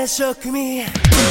shook me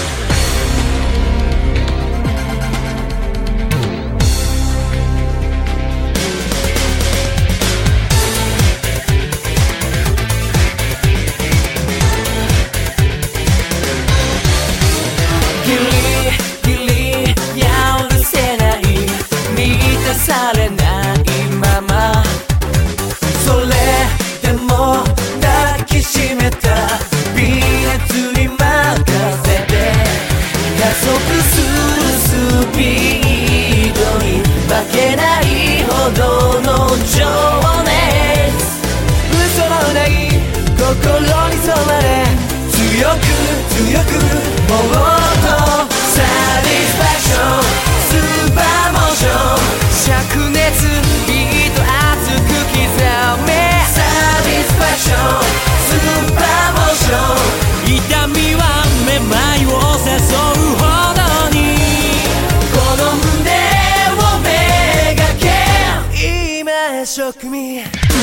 されないままそれでも抱きしめた微熱に任せて加速するスピードに負けないほどの情熱嘘のない心に染まれ強く強くもっとサティスファクションスーパーモーション灼熱ビート熱く刻めサティスファクションスーパーモーション痛みはめまいを誘うほどにこの胸をめがけ今ショックミ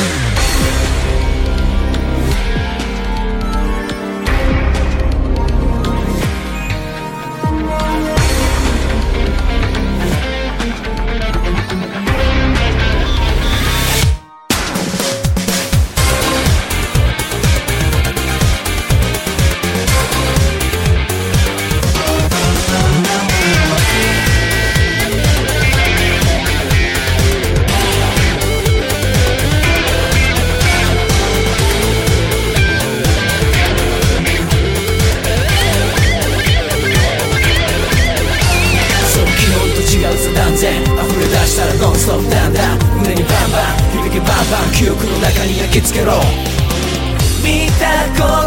溢れ出したらノンストップだんだん胸にバンバン響きバンバン記憶の中に焼き付けろ見たこと